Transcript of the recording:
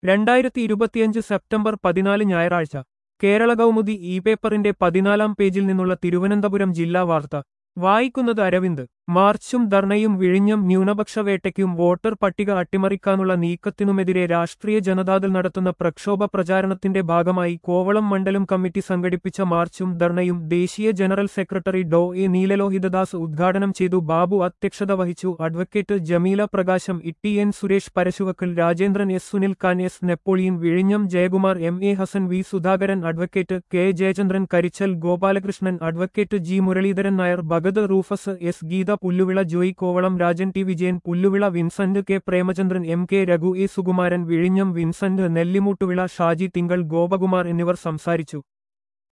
2025 September 14 ഞായറാഴ്ച Kerala Kaumudi E പേപ്പറിന്റെ 14-ാം പേജിൽ നിന്നുള്ള തിരുവനന്തപുരം ജില്ലാ വാർത്ത വായിക്കുന്നത് അരവിന്ദ്. മാർച്ചും ധർണയും വിഴിഞ്ഞം ന്യൂനപക്ഷ വേട്ടയ്ക്കും വോട്ടർ പട്ടിക അട്ടിമറിക്കാനുള്ള നീക്കത്തിനുമെതിരെ രാഷ്ട്രീയ ജനതാദൾ നടത്തുന്ന പ്രക്ഷോഭ പ്രചാരണത്തിന്റെ ഭാഗമായി കോവളം മണ്ഡലം കമ്മിറ്റി സംഘടിപ്പിച്ച മാർച്ചും ധർണയും ദേശീയ ജനറൽ സെക്രട്ടറി എ നീലലോഹിതദാസ് ഉദ്ഘാടനം ചെയ്തു. ബാബു അധ്യക്ഷത വഹിച്ചു. അഡ്വക്കേറ്റ് ജമീല പ്രകാശം, ഇട്ടി N Suresh, Parasuvakkal Rajendran, S Sunil Khan, S Napoleon, വിഴിഞ്ഞം Jayakumar, M A Hasan, V Sudhakaran, advocate K Jayachandran, Karichal Gopalakrishnan, advocate G Muraleedharan Nair, Bhagat Rufus, S Geetha, Pulluvila Joy, Kovalam Rajan, T Vijayan, Pulluvila Vincent, K Premachandran, M K Raghu, A Sukumaran, വിഴിഞ്ഞം വിൻസന്റ്, നെല്ലിമൂട്ടുവിള ഷാജി, തിങ്കൾ ഗോപകുമാർ എന്നിവർ സംസാരിച്ചു.